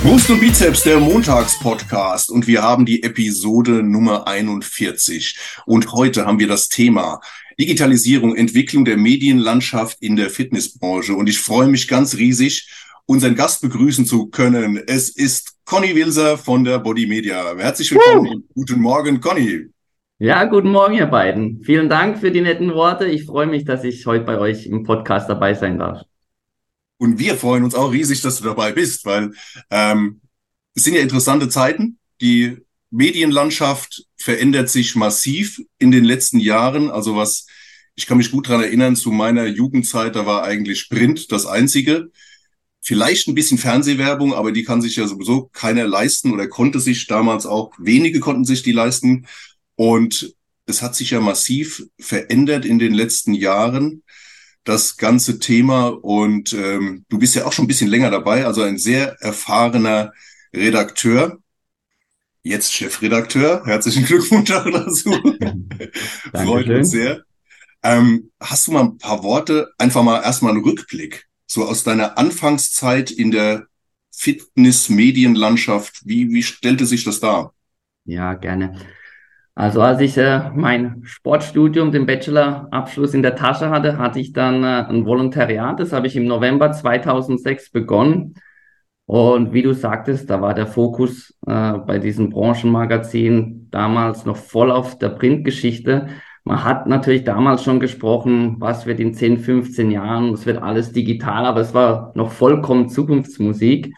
Brust und Bizeps, der Montagspodcast, und wir haben die Episode Nummer 41. Und heute haben wir das Thema Digitalisierung, Entwicklung der Medienlandschaft in der Fitnessbranche. Und ich freue mich ganz riesig, unseren Gast begrüßen zu können. Es ist Conny Wilser von der Body Media. Herzlich willkommen und guten Morgen, Conny. Ja, guten Morgen, ihr beiden. Vielen Dank für die netten Worte. Ich freue mich, dass ich heute bei euch im Podcast dabei sein darf. Und wir freuen uns auch riesig, dass du dabei bist, weil es sind ja interessante Zeiten. Die Medienlandschaft verändert sich massiv in den letzten Jahren. Also ich kann mich gut daran erinnern, zu meiner Jugendzeit, da war eigentlich Print das Einzige. Vielleicht ein bisschen Fernsehwerbung, aber die kann sich ja sowieso keiner leisten oder konnte sich damals auch, wenige konnten sich die leisten. Und es hat sich ja massiv verändert in den letzten Jahren, das ganze Thema. Und du bist ja auch schon ein bisschen länger dabei, also ein sehr erfahrener Redakteur, jetzt Chefredakteur. Herzlichen Glückwunsch auch dazu. Freut uns Dankeschön. sehr. Hast du mal ein paar Worte, einfach mal erstmal einen Rückblick, so aus deiner Anfangszeit in der Fitness-Medienlandschaft, wie stellte sich das dar? Ja, gerne. Also als ich mein Sportstudium, den Bachelorabschluss in der Tasche hatte, hatte ich dann ein Volontariat. Das habe ich im November 2006 begonnen. Und wie du sagtest, da war der Fokus bei diesem Branchenmagazin damals noch voll auf der Printgeschichte. Man hat natürlich damals schon gesprochen, was wird in 10, 15 Jahren, es wird alles digital, aber es war noch vollkommen Zukunftsmusik.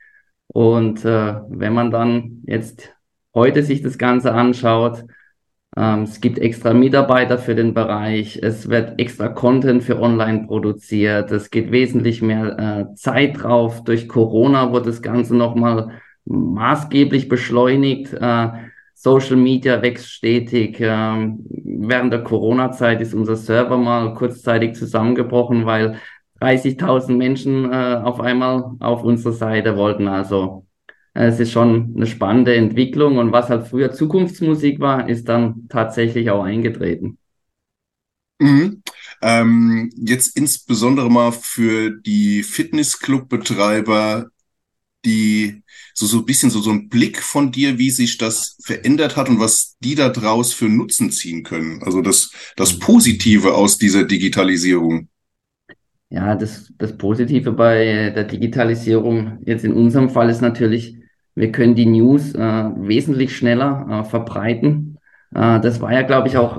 Und wenn man dann jetzt heute sich das Ganze anschaut, es gibt extra Mitarbeiter für den Bereich, es wird extra Content für online produziert, es geht wesentlich mehr Zeit drauf. Durch Corona wurde das Ganze nochmal maßgeblich beschleunigt. Social Media wächst stetig. Während der Corona-Zeit ist unser Server mal kurzzeitig zusammengebrochen, weil 30.000 Menschen auf einmal auf unserer Seite wollten. Also es ist schon eine spannende Entwicklung, und was halt früher Zukunftsmusik war, ist dann tatsächlich auch eingetreten. Mhm. Jetzt insbesondere mal für die Fitnessclub-Betreiber, die so ein bisschen so ein Blick von dir, wie sich das verändert hat und was die da draus für Nutzen ziehen können. Also das Positive aus dieser Digitalisierung. Ja, das Positive bei der Digitalisierung jetzt in unserem Fall ist natürlich, wir können die News wesentlich schneller verbreiten. Das war ja, glaube ich, auch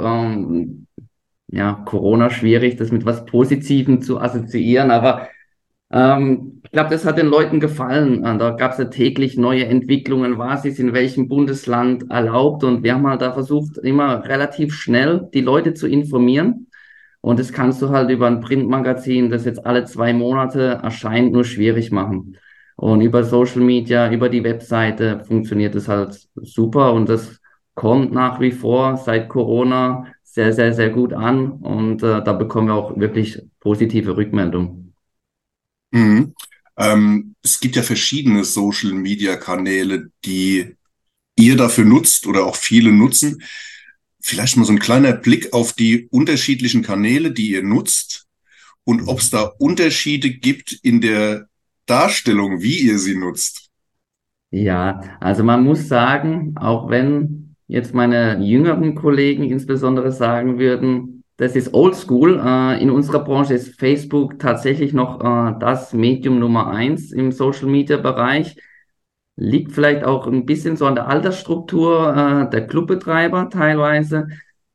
ja, Corona schwierig, das mit was Positivem zu assoziieren, aber ich glaube, das hat den Leuten gefallen. Da gab es ja täglich neue Entwicklungen, was ist in welchem Bundesland erlaubt, und wir haben halt da versucht, immer relativ schnell die Leute zu informieren. Und das kannst du halt über ein Printmagazin, das jetzt alle 2 Monate erscheint, nur schwierig machen. Und über Social Media, über die Webseite funktioniert es halt super, und das kommt nach wie vor seit Corona sehr, sehr, sehr gut an, und da bekommen wir auch wirklich positive Rückmeldungen. Mhm. Es gibt ja verschiedene Social-Media-Kanäle, die ihr dafür nutzt oder auch viele nutzen. Vielleicht mal so ein kleiner Blick auf die unterschiedlichen Kanäle, die ihr nutzt, und ob es da Unterschiede gibt in der Darstellung, wie ihr sie nutzt. Ja, also man muss sagen, auch wenn jetzt meine jüngeren Kollegen insbesondere sagen würden, das ist Oldschool, in unserer Branche ist Facebook tatsächlich noch das Medium Nummer eins im Social Media Bereich. Liegt vielleicht auch ein bisschen so an der Altersstruktur der Clubbetreiber teilweise.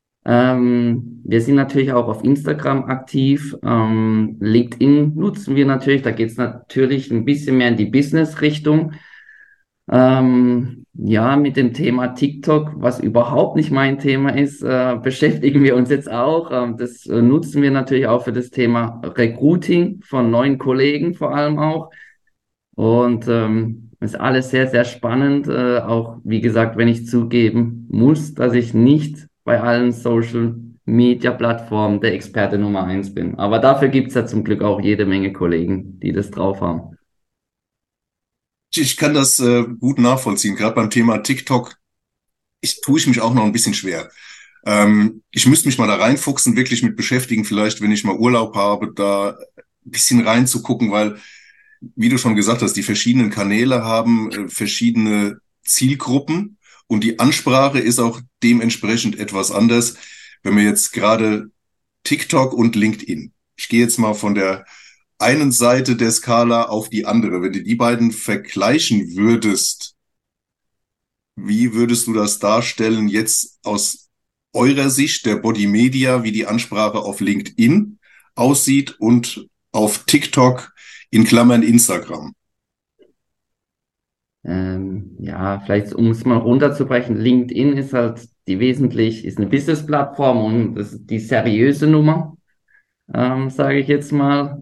Wir sind natürlich auch auf Instagram aktiv. LinkedIn nutzen wir natürlich. Da geht es natürlich ein bisschen mehr in die Business-Richtung. Ja, mit dem Thema TikTok, was überhaupt nicht mein Thema ist, beschäftigen wir uns jetzt auch. Das nutzen wir natürlich auch für das Thema Recruiting von neuen Kollegen vor allem auch. Und ist alles sehr, sehr spannend. Auch, wie gesagt, wenn ich zugeben muss, dass ich nicht bei allen Social Media Plattformen der Experte Nummer eins bin. Aber dafür gibt's ja zum Glück auch jede Menge Kollegen, die das drauf haben. Ich kann das gut nachvollziehen, gerade beim Thema TikTok. Tue ich mich auch noch ein bisschen schwer. Ich müsste mich mal da reinfuchsen, wirklich mit beschäftigen, vielleicht, wenn ich mal Urlaub habe, da ein bisschen reinzugucken, weil wie du schon gesagt hast, die verschiedenen Kanäle haben verschiedene Zielgruppen und die Ansprache ist auch dementsprechend etwas anders. Wenn wir jetzt gerade TikTok und LinkedIn, ich gehe jetzt mal von der einen Seite der Skala auf die andere. Wenn du die beiden vergleichen würdest, wie würdest du das darstellen jetzt aus eurer Sicht der Body Media, wie die Ansprache auf LinkedIn aussieht und auf TikTok in Klammern Instagram? Ja, vielleicht um es mal runterzubrechen, LinkedIn ist halt ist eine Business-Plattform und das ist die seriöse Nummer, sage ich jetzt mal.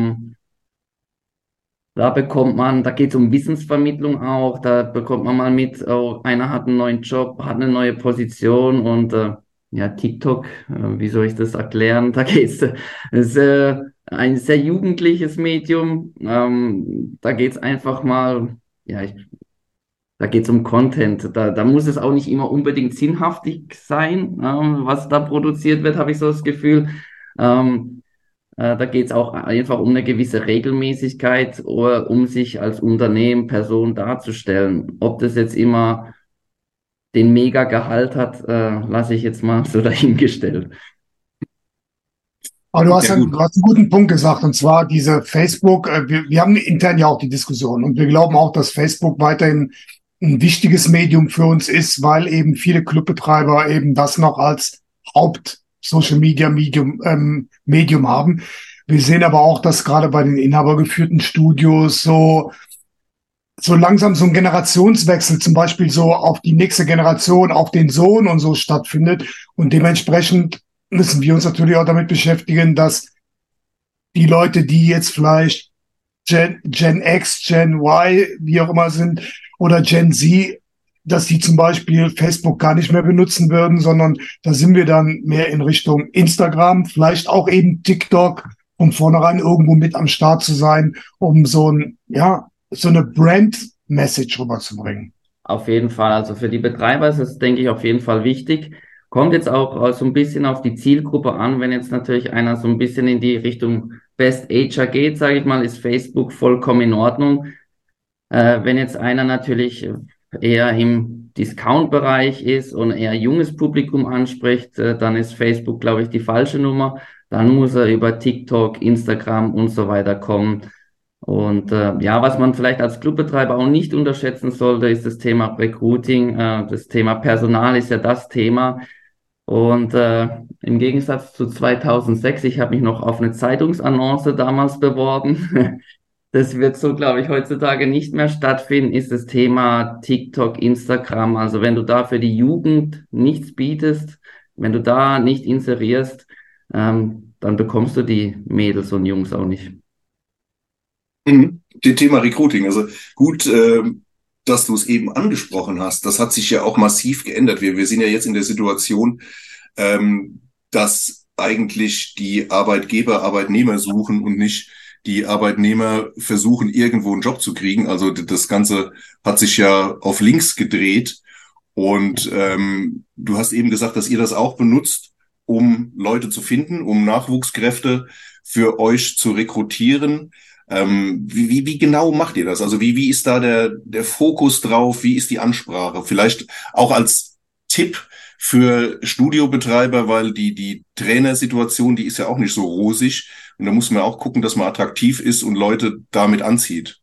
Da geht es um Wissensvermittlung auch, da bekommt man mal mit, oh, einer hat einen neuen Job, hat eine neue Position und ja, TikTok, wie soll ich das erklären? Es ist ein sehr jugendliches Medium, da geht es einfach mal, ja, da geht es um Content. Da muss es auch nicht immer unbedingt sinnhaftig sein, was da produziert wird, habe ich so das Gefühl. Ähm, Da geht es auch einfach um eine gewisse Regelmäßigkeit, oder um sich als Unternehmen, Person darzustellen. Ob das jetzt immer den Mega-Gehalt hat, lasse ich jetzt mal so dahingestellt. Aber Ja gut. du hast einen guten Punkt gesagt, und zwar diese Facebook, wir haben intern ja auch die Diskussion und wir glauben auch, dass Facebook weiterhin ein wichtiges Medium für uns ist, weil eben viele Clubbetreiber eben das noch als Haupt-Social-Media-Medium haben. Wir sehen aber auch, dass gerade bei den inhabergeführten Studios so langsam so ein Generationswechsel zum Beispiel so auf die nächste Generation, auf den Sohn und so stattfindet. Und dementsprechend müssen wir uns natürlich auch damit beschäftigen, dass die Leute, die jetzt vielleicht Gen X, Gen Y, wie auch immer sind, oder Gen Z, dass die zum Beispiel Facebook gar nicht mehr benutzen würden, sondern da sind wir dann mehr in Richtung Instagram, vielleicht auch eben TikTok, um vornherein irgendwo mit am Start zu sein, um so eine Brand-Message rüberzubringen. Auf jeden Fall. Also für die Betreiber ist es, denke ich, auf jeden Fall wichtig. Kommt jetzt auch so ein bisschen auf die Zielgruppe an. Wenn jetzt natürlich einer so ein bisschen in die Richtung Best Ager geht, sage ich mal, ist Facebook vollkommen in Ordnung. Wenn jetzt einer natürlich eher im Discount-Bereich ist und eher junges Publikum anspricht, dann ist Facebook, glaube ich, die falsche Nummer. Dann muss er über TikTok, Instagram und so weiter kommen. Und ja, was man vielleicht als Clubbetreiber auch nicht unterschätzen sollte, ist das Thema Recruiting. Das Thema Personal ist ja das Thema. Und im Gegensatz zu 2006, ich habe mich noch auf eine Zeitungsannonce damals beworben. Das wird so, glaube ich, heutzutage nicht mehr stattfinden, ist das Thema TikTok, Instagram. Also wenn du da für die Jugend nichts bietest, wenn du da nicht inserierst, dann bekommst du die Mädels und Jungs auch nicht. Mhm. Das Thema Recruiting. Also gut, dass du es eben angesprochen hast. Das hat sich ja auch massiv geändert. Wir sind ja jetzt in der Situation, dass eigentlich die Arbeitgeber Arbeitnehmer suchen und nicht die Arbeitnehmer versuchen, irgendwo einen Job zu kriegen. Also das Ganze hat sich ja auf links gedreht. Und du hast eben gesagt, dass ihr das auch benutzt, um Leute zu finden, um Nachwuchskräfte für euch zu rekrutieren. Wie genau macht ihr das? Also wie ist da der Fokus drauf? Wie ist die Ansprache? Vielleicht auch als Tipp für Studiobetreiber, weil die Trainersituation, die ist ja auch nicht so rosig. Und da muss man auch gucken, dass man attraktiv ist und Leute damit anzieht.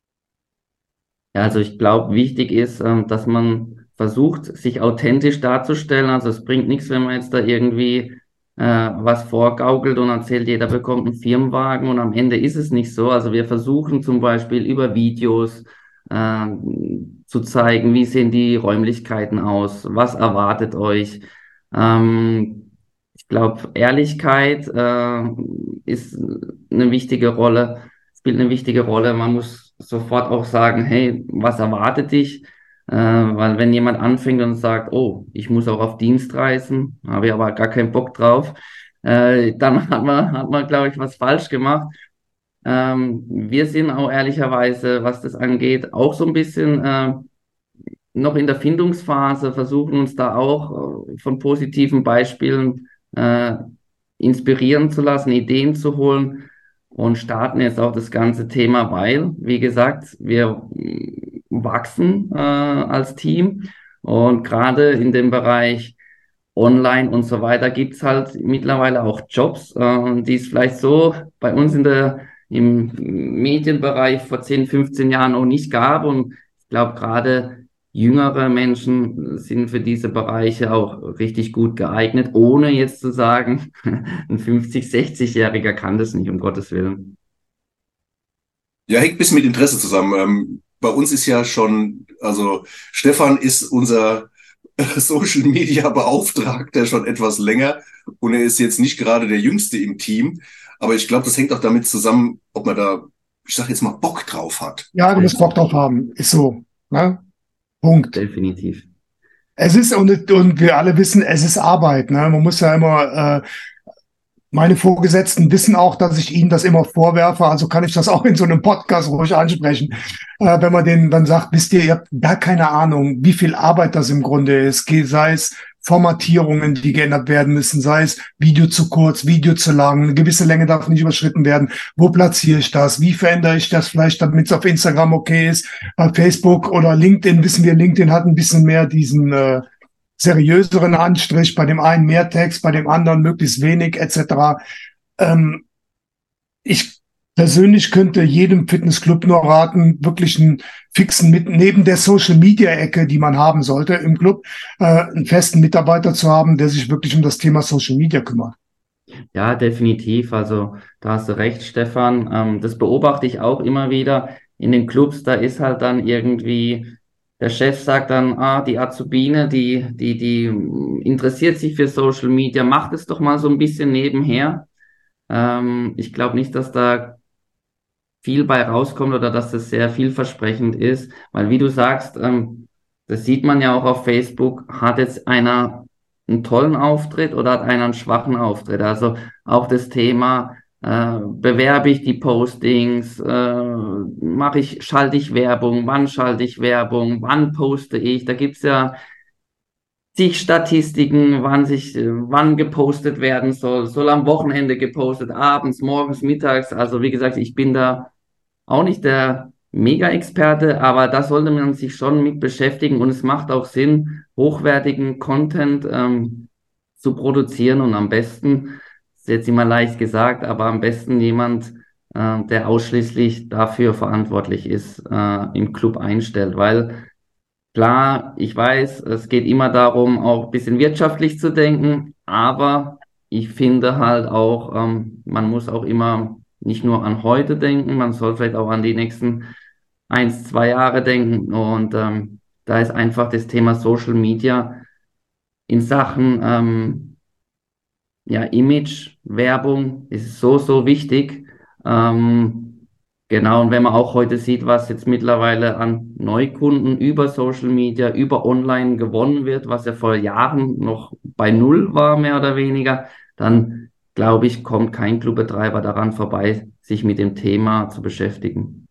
Ja, also ich glaube, wichtig ist, dass man versucht, sich authentisch darzustellen. Also es bringt nichts, wenn man jetzt da irgendwie was vorgaukelt und erzählt, jeder bekommt einen Firmenwagen und am Ende ist es nicht so. Also wir versuchen zum Beispiel über Videos äh, zu zeigen, wie sehen die Räumlichkeiten aus, was erwartet euch. Ich glaube, Ehrlichkeit ist eine wichtige Rolle, spielt eine wichtige Rolle. Man muss sofort auch sagen, hey, was erwartet dich? Weil wenn jemand anfängt und sagt, oh, ich muss auch auf Dienstreisen, habe ich aber gar keinen Bock drauf, dann hat man, glaube ich, was falsch gemacht. Wir sind auch ehrlicherweise, was das angeht, auch so ein bisschen noch in der Findungsphase, versuchen uns da auch von positiven Beispielen äh, inspirieren zu lassen, Ideen zu holen. und starten jetzt auch das ganze Thema, weil, wie gesagt, wir wachsen als Team und gerade in dem Bereich Online und so weiter gibt's halt mittlerweile auch Jobs, die es vielleicht so bei uns im Medienbereich vor 10, 15 Jahren noch nicht gab. Und ich glaube, gerade jüngere Menschen sind für diese Bereiche auch richtig gut geeignet, ohne jetzt zu sagen, ein 50-, 60-Jähriger kann das nicht, um Gottes Willen. Ja, hängt ein bisschen mit Interesse zusammen. Bei uns ist ja schon, also Stefan ist unser Social Media Beauftragter schon etwas länger und er ist jetzt nicht gerade der Jüngste im Team. Aber ich glaube, das hängt auch damit zusammen, ob man da, ich sage jetzt mal, Bock drauf hat. Ja, du musst Bock drauf haben. Ist so. Ne? Punkt. Definitiv. Es ist, und wir alle wissen, es ist Arbeit. Ne? Man muss ja immer, meine Vorgesetzten wissen auch, dass ich ihnen das immer vorwerfe, also kann ich das auch in so einem Podcast ruhig ansprechen. Wenn man denen dann sagt, wisst ihr habt gar keine Ahnung, wie viel Arbeit das im Grunde ist, sei es Formatierungen, die geändert werden müssen, sei es Video zu kurz, Video zu lang, eine gewisse Länge darf nicht überschritten werden. Wo platziere ich das? Wie verändere ich das vielleicht, damit es auf Instagram okay ist? Bei Facebook oder LinkedIn wissen wir, LinkedIn hat ein bisschen mehr diesen seriöseren Anstrich, bei dem einen mehr Text, bei dem anderen möglichst wenig etc. Ähm, ich persönlich könnte jedem Fitnessclub nur raten, wirklich einen fixen, neben der Social-Media-Ecke, die man haben sollte im Club, einen festen Mitarbeiter zu haben, der sich wirklich um das Thema Social Media kümmert. Ja, definitiv. Also da hast du recht, Stefan. Das beobachte ich auch immer wieder in den Clubs. Da ist halt dann irgendwie, der Chef sagt dann, die Azubine, die interessiert sich für Social Media, macht es doch mal so ein bisschen nebenher. Ich glaube nicht, dass da viel bei rauskommt oder dass das sehr vielversprechend ist, weil wie du sagst, das sieht man ja auch auf Facebook, hat jetzt einer einen tollen Auftritt oder hat einer einen schwachen Auftritt? Also auch das Thema, bewerbe ich die Postings, schalte ich Werbung, wann schalte ich Werbung, wann poste ich? Da gibt's ja zig Statistiken, wann gepostet werden soll am Wochenende gepostet, abends, morgens, mittags. Also wie gesagt, ich bin da auch nicht der Mega-Experte, aber da sollte man sich schon mit beschäftigen und es macht auch Sinn, hochwertigen Content zu produzieren und am besten, ist jetzt immer leicht gesagt, aber am besten jemand, der ausschließlich dafür verantwortlich ist, im Club einstellt, weil klar, ich weiß, es geht immer darum, auch ein bisschen wirtschaftlich zu denken, aber ich finde halt auch, man muss auch immer nicht nur an heute denken, man soll vielleicht auch an die nächsten 1, 2 Jahre denken. Und da ist einfach das Thema Social Media in Sachen ja, Image, Werbung ist so, so wichtig. Genau, und wenn man auch heute sieht, was jetzt mittlerweile an Neukunden über Social Media, über Online gewonnen wird, was ja vor Jahren noch bei Null war, mehr oder weniger, dann glaube ich, kommt kein Clubbetreiber daran vorbei, sich mit dem Thema zu beschäftigen.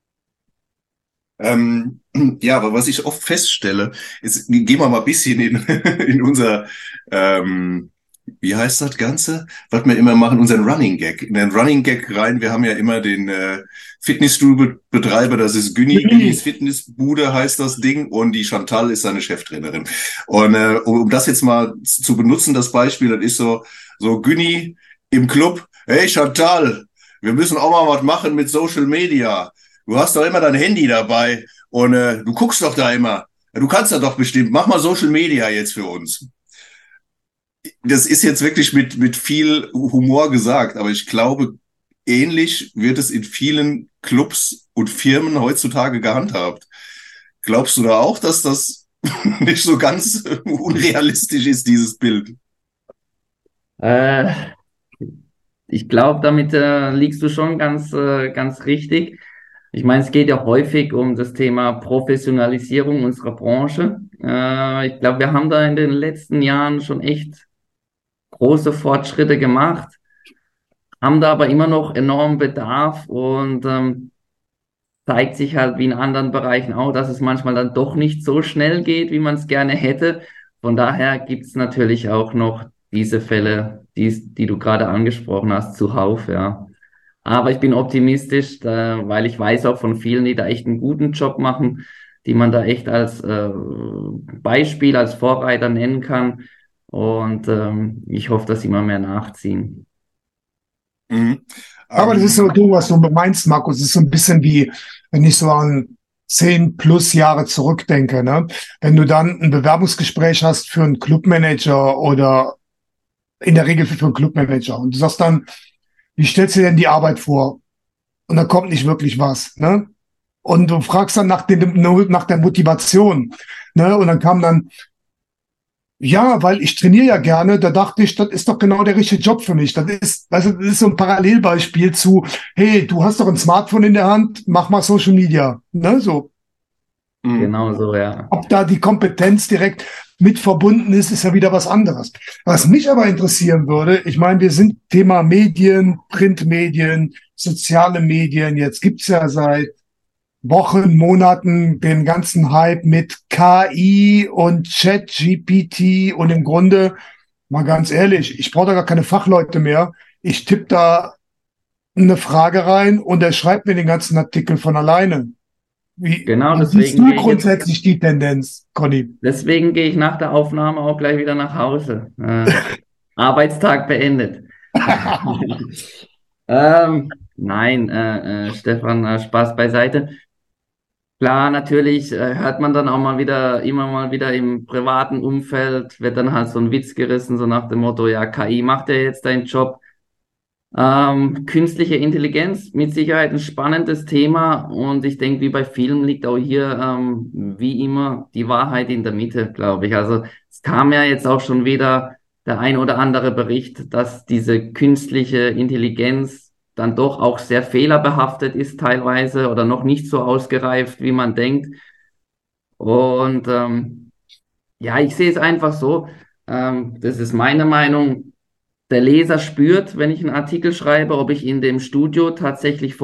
Ähm, ja, aber was ich oft feststelle, ist, gehen wir mal ein bisschen in unser, wie heißt das Ganze? Was wir immer machen, unseren Running Gag. In den Running Gag rein, wir haben ja immer den Fitnessstudio-Betreiber, das ist Günnis Fitnessbude heißt das Ding und die Chantal ist seine Cheftrainerin. Und um das jetzt mal zu benutzen, das Beispiel, das ist so Günni im Club, hey Chantal, wir müssen auch mal was machen mit Social Media. Du hast doch immer dein Handy dabei und du guckst doch da immer. Du kannst da doch bestimmt. Mach mal Social Media jetzt für uns. Das ist jetzt wirklich mit viel Humor gesagt, aber ich glaube, ähnlich wird es in vielen Clubs und Firmen heutzutage gehandhabt. Glaubst du da auch, dass das nicht so ganz unrealistisch ist, dieses Bild? Äh, Ich glaube, damit liegst du schon ganz richtig. Ich meine, es geht ja häufig um das Thema Professionalisierung unserer Branche. Ich glaube, wir haben da in den letzten Jahren schon echt große Fortschritte gemacht, haben da aber immer noch enormen Bedarf und zeigt sich halt wie in anderen Bereichen auch, dass es manchmal dann doch nicht so schnell geht, wie man es gerne hätte. Von daher gibt es natürlich auch noch diese Fälle, die du gerade angesprochen hast, zuhauf, ja. Aber ich bin optimistisch, weil ich weiß auch von vielen, die da echt einen guten Job machen, die man da echt als Beispiel, als Vorreiter nennen kann. Und ich hoffe, dass immer mehr nachziehen. Mhm. Aber das ist so, Ähm, du, was du meinst, Markus, das ist so ein bisschen wie, wenn ich so an 10+ Jahre zurückdenke, ne? Wenn du dann ein Bewerbungsgespräch hast für einen Clubmanager oder in der Regel für einen Clubmanager und du sagst dann, wie stellst du dir denn die Arbeit vor? Und da kommt nicht wirklich was, ne? Und du fragst dann nach der Motivation, ne? Und dann kam dann, ja, weil ich trainiere ja gerne, da dachte ich, das ist doch genau der richtige Job für mich. Das ist, weißt du, das ist so ein Parallelbeispiel zu, hey, du hast doch ein Smartphone in der Hand, mach mal Social Media, ne? So, mhm. Genau so, ja. ob da die Kompetenz direkt mit verbunden ist, ist ja wieder was anderes. Was mich aber interessieren würde, ich meine, wir sind Thema Medien, Printmedien, soziale Medien. Jetzt gibt's ja seit Wochen, Monaten den ganzen Hype mit KI und ChatGPT und im Grunde, mal ganz ehrlich, ich brauche da gar keine Fachleute mehr. Ich tippe da eine Frage rein und er schreibt mir den ganzen Artikel von alleine. Genau, Wie siehst du grundsätzlich die Tendenz, Conny? deswegen gehe ich nach der Aufnahme auch gleich wieder nach Hause. Arbeitstag beendet. Nein, Stefan, Spaß beiseite. Klar, natürlich hört man dann auch mal wieder, immer mal wieder im privaten Umfeld, wird dann halt so ein Witz gerissen, so nach dem Motto, ja, KI macht ja jetzt deinen Job. Künstliche Intelligenz, mit Sicherheit ein spannendes Thema und ich denke, wie bei vielen liegt auch hier, wie immer, die Wahrheit in der Mitte, glaube ich. Also es kam ja jetzt auch schon wieder der ein oder andere Bericht, dass diese künstliche Intelligenz dann doch auch sehr fehlerbehaftet ist teilweise oder noch nicht so ausgereift, wie man denkt. Und ja, ich sehe es einfach so, das ist meine Meinung. Der Leser spürt, wenn ich einen Artikel schreibe, ob ich in dem Studio tatsächlich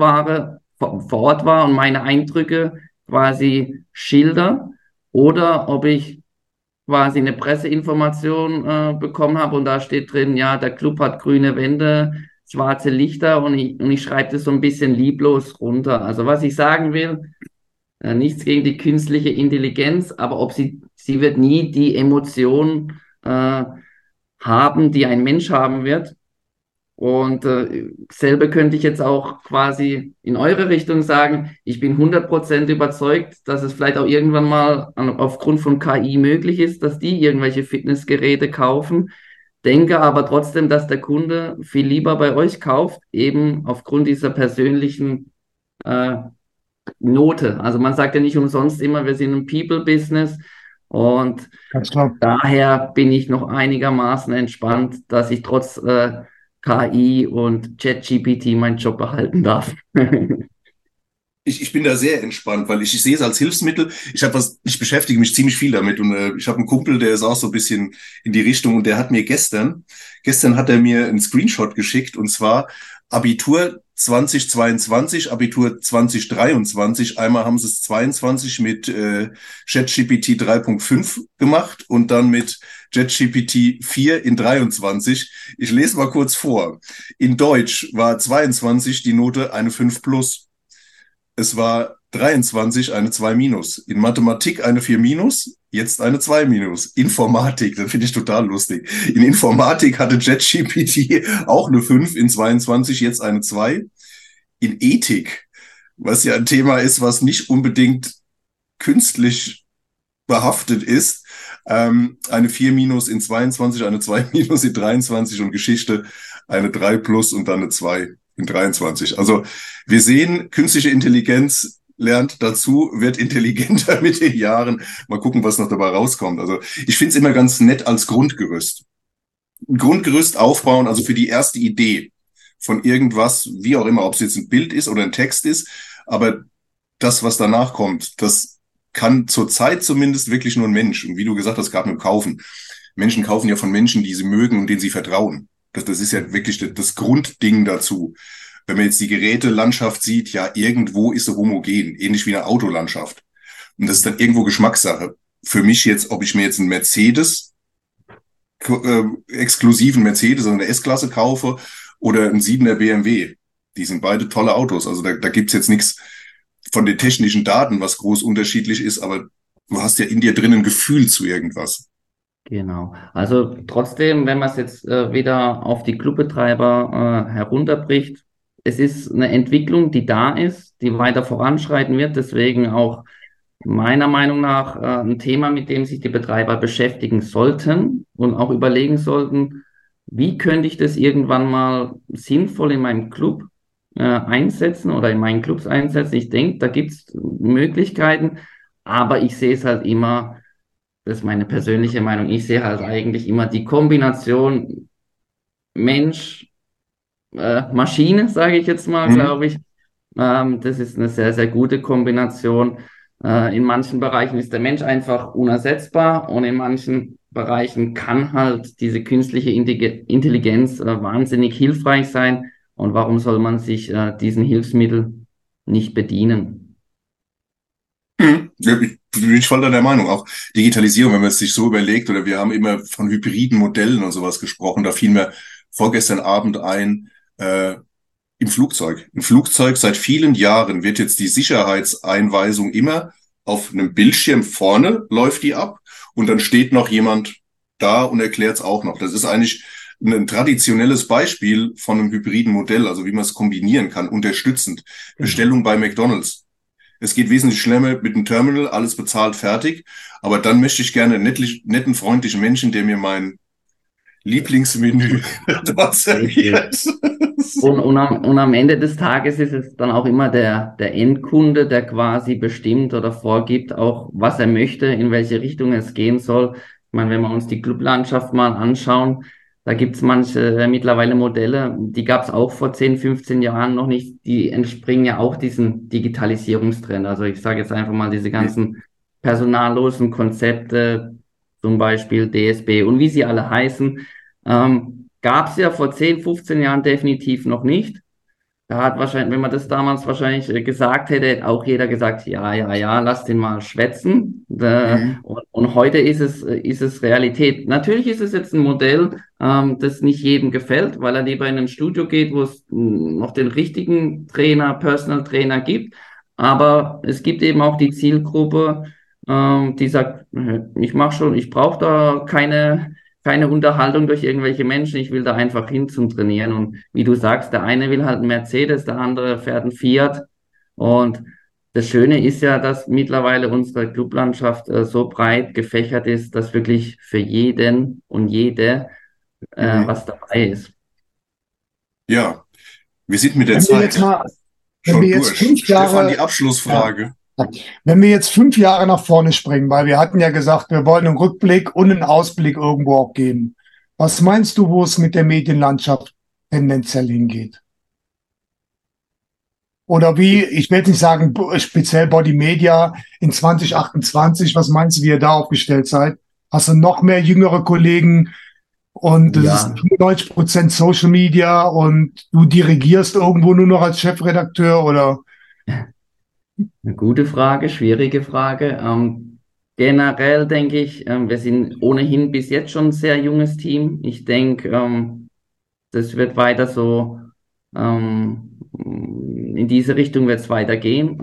vor Ort war und meine Eindrücke quasi schilder oder ob ich quasi eine Presseinformation bekommen habe und da steht drin, ja, der Club hat grüne Wände, schwarze Lichter und ich schreibe das so ein bisschen lieblos runter. Also was ich sagen will, nichts gegen die künstliche Intelligenz, aber sie wird nie die Emotion haben, die ein Mensch haben wird. Und selber könnte ich jetzt auch quasi in eure Richtung sagen, ich bin 100% überzeugt, dass es vielleicht auch irgendwann mal aufgrund von KI möglich ist, dass die irgendwelche Fitnessgeräte kaufen. Denke aber trotzdem, dass der Kunde viel lieber bei euch kauft, eben aufgrund dieser persönlichen äh, Note. Also man sagt ja nicht umsonst immer, wir sind ein People-Business und Ganz klar. daher bin ich noch einigermaßen entspannt, dass ich trotz KI und ChatGPT meinen Job behalten darf. Ich bin da sehr entspannt, weil ich sehe es als Hilfsmittel. Ich beschäftige mich ziemlich viel damit und ich habe einen Kumpel, der ist auch so ein bisschen in die Richtung und der hat mir gestern hat er mir einen Screenshot geschickt und zwar Abitur 2022, Abitur 2023. Einmal haben sie es 22 mit ChatGPT 3.5 gemacht und dann mit ChatGPT 4 in 23. Ich lese mal kurz vor. In Deutsch war 22 die Note eine 5 plus. Es war 23 eine 2 minus. In Mathematik eine 4 minus, jetzt eine 2 minus. Informatik, das finde ich total lustig. In Informatik hatte ChatGPT auch eine 5 in 22, jetzt eine 2. In Ethik, was ja ein Thema ist, was nicht unbedingt künstlich behaftet ist, eine 4 minus in 22, eine 2 minus in 23 und Geschichte eine 3 plus und dann eine 2 in 23. Also wir sehen, künstliche Intelligenz lernt dazu, wird intelligenter mit den Jahren. Mal gucken, was noch dabei rauskommt. Also ich finde es immer ganz nett als Grundgerüst. Ein Grundgerüst aufbauen, also für die erste Idee von irgendwas, wie auch immer, ob es jetzt ein Bild ist oder ein Text ist, aber das, was danach kommt, das kann zurzeit zumindest wirklich nur ein Mensch. Und wie du gesagt hast, gerade mit dem Kaufen. Menschen kaufen ja von Menschen, die sie mögen und denen sie vertrauen. Das ist ja wirklich das Grundding dazu. Wenn man jetzt die Gerätelandschaft sieht, ja, irgendwo ist sie homogen, ähnlich wie eine Autolandschaft. Und das ist dann irgendwo Geschmackssache. Für mich jetzt, ob ich mir jetzt einen Mercedes, exklusiven Mercedes, also eine S-Klasse kaufe oder einen 7er BMW. Die sind beide tolle Autos. Also da gibt's jetzt nichts von den technischen Daten, was groß unterschiedlich ist, aber du hast ja in dir drin ein Gefühl zu irgendwas. Genau. Also trotzdem, wenn man es jetzt wieder auf die Clubbetreiber herunterbricht, es ist eine Entwicklung, die da ist, die weiter voranschreiten wird. Deswegen auch meiner Meinung nach ein Thema, mit dem sich die Betreiber beschäftigen sollten und auch überlegen sollten, wie könnte ich das irgendwann mal sinnvoll in meinem Club einsetzen oder in meinen Clubs einsetzen. Ich denke, da gibt es Möglichkeiten, aber ich sehe es halt immer, das ist meine persönliche Meinung, ich sehe halt eigentlich immer die Kombination Mensch, Maschine, sage ich jetzt mal, Mhm. glaube ich. Das ist eine sehr, sehr gute Kombination. In manchen Bereichen ist der Mensch einfach unersetzbar und in manchen Bereichen kann halt diese künstliche Intelligenz wahnsinnig hilfreich sein. Und warum soll man sich diesen Hilfsmittel nicht bedienen? Mhm. Ja, ich bin voll der Meinung. Auch Digitalisierung, wenn man es sich so überlegt, oder wir haben immer von hybriden Modellen und sowas gesprochen, da fiel mir vorgestern Abend ein, im Flugzeug. Im Flugzeug seit vielen Jahren wird jetzt die Sicherheitseinweisung immer auf einem Bildschirm vorne läuft die ab und dann steht noch jemand da und erklärt es auch noch. Das ist eigentlich ein traditionelles Beispiel von einem hybriden Modell, also wie man es kombinieren kann, unterstützend. Genau. Bestellung bei McDonald's. Es geht wesentlich schneller mit dem Terminal, alles bezahlt, fertig. Aber dann möchte ich gerne einen netten, freundlichen Menschen, der mir mein Lieblingsmenü dort Richtig. serviert. Und am Ende des Tages ist es dann auch immer der Endkunde, der quasi bestimmt oder vorgibt, auch was er möchte, in welche Richtung es gehen soll. Ich meine, wenn wir uns die Clublandschaft mal anschauen, da gibt's manche mittlerweile Modelle, die gab's auch vor 10, 15 Jahren noch nicht, die entspringen ja auch diesem Digitalisierungstrend. Also ich sage jetzt einfach mal diese ganzen personallosen Konzepte, zum Beispiel DSB und wie sie alle heißen. Gab es ja vor 10, 15 Jahren definitiv noch nicht. Da hat wahrscheinlich, wenn man das damals wahrscheinlich gesagt hätte, hätte auch jeder gesagt, ja, ja, ja, lass den mal schwätzen. Mhm. Und heute ist es Realität. Natürlich ist es jetzt ein Modell, das nicht jedem gefällt, weil er lieber in ein Studio geht, wo es noch den richtigen Trainer, Personal Trainer gibt. Aber es gibt eben auch die Zielgruppe, die sagt, ich mache schon, ich brauche da keine Unterhaltung durch irgendwelche Menschen. Ich will da einfach hin zum Trainieren. Und wie du sagst, der eine will halt einen Mercedes, der andere fährt einen Fiat. Und das Schöne ist ja, dass mittlerweile unsere Clublandschaft so breit gefächert ist, dass wirklich für jeden und jede Mhm. was dabei ist. Ja, wir sind mit der Wenn wir jetzt Zeit mal, wenn wir schon jetzt durch. fünf Stefan, die Jahre, ja, Abschlussfrage. wenn wir jetzt 5 Jahre nach vorne springen, weil wir hatten ja gesagt, wir wollen einen Rückblick und einen Ausblick irgendwo auch geben. Was meinst du, wo es mit der Medienlandschaft tendenziell hingeht? Oder wie, ich will jetzt nicht sagen, speziell Body Media in 2028, was meinst du, wie ihr da aufgestellt seid? Hast du noch mehr jüngere Kollegen und das ist Ja, 95% Social Media und du dirigierst irgendwo nur noch als Chefredakteur oder? eine gute Frage, schwierige Frage. Generell denke ich, wir sind ohnehin bis jetzt schon ein sehr junges Team. Ich denke, das wird weiter so, in diese Richtung wird es weitergehen.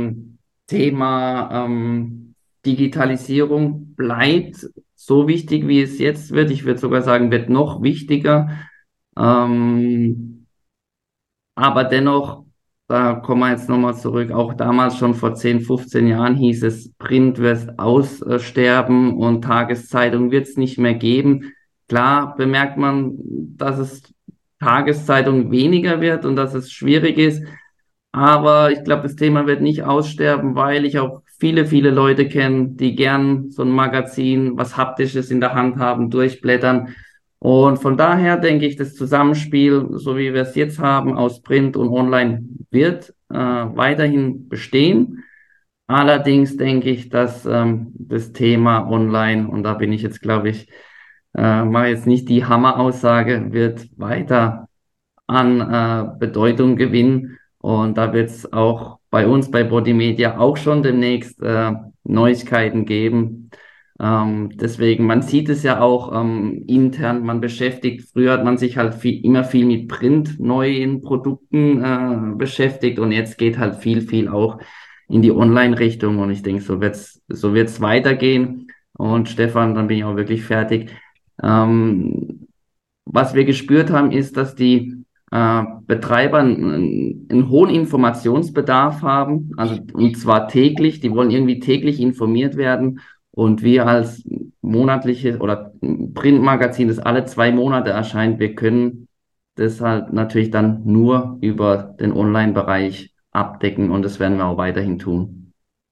Thema Digitalisierung bleibt so wichtig, wie es jetzt wird. Ich würde sogar sagen, wird noch wichtiger. Ähm, aber dennoch, da kommen wir jetzt nochmal zurück, auch damals schon vor 10, 15 Jahren hieß es, Print wird aussterben und Tageszeitung wird es nicht mehr geben. Klar bemerkt man, dass es Tageszeitung weniger wird und dass es schwierig ist. Aber ich glaube, das Thema wird nicht aussterben, weil ich auch viele, viele Leute kenne, die gern so ein Magazin, was Haptisches in der Hand haben, durchblättern. Und von daher denke ich, das Zusammenspiel, so wie wir es jetzt haben, aus Print und Online, wird weiterhin bestehen. Allerdings denke ich, dass das Thema Online, und da bin ich jetzt, glaube ich, mache jetzt nicht die Hammeraussage, wird weiter an Bedeutung gewinnen. Und da wird es auch bei uns bei Body Media auch schon demnächst Neuigkeiten geben. Deswegen, man sieht es ja auch intern, man beschäftigt, früher hat man sich halt immer viel mit Print, neuen Produkten beschäftigt und jetzt geht halt viel auch in die Online-Richtung und ich denke, so wird's weitergehen. Und Stefan, dann bin ich auch wirklich fertig. Was wir gespürt haben, ist, dass die Betreiber einen hohen Informationsbedarf haben, also und zwar täglich, die wollen irgendwie täglich informiert werden und wir als monatliche oder Printmagazin, das alle 2 Monate erscheint, wir können das halt natürlich dann nur über den Online-Bereich abdecken und das werden wir auch weiterhin tun.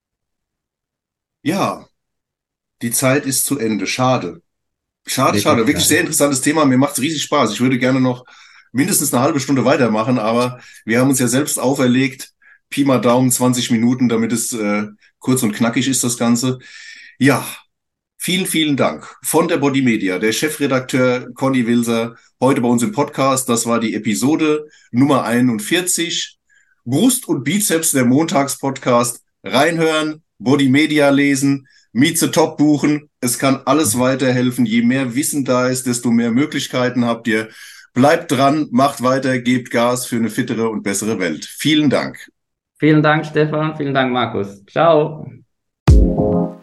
Ja, die Zeit ist zu Ende. Schade. Schade, Wirklich schade. Wirklich sehr schade. interessantes Thema. Mir macht es riesig Spaß. Ich würde gerne noch mindestens eine halbe Stunde weitermachen, aber wir haben uns ja selbst auferlegt, Pi mal Daumen 20 Minuten, damit es kurz und knackig ist, das Ganze. Ja, vielen, vielen Dank von der Body Media, der Chefredakteur Conny Wilser, heute bei uns im Podcast. Das war die Episode Nummer 41. Brust und Bizeps, der Montagspodcast. Reinhören, Body Media lesen, Meet the Top buchen. Es kann alles weiterhelfen. Je mehr Wissen da ist, desto mehr Möglichkeiten habt ihr. Bleibt dran, macht weiter, gebt Gas für eine fittere und bessere Welt. Vielen Dank. Vielen Dank, Stefan. Vielen Dank, Markus. Ciao.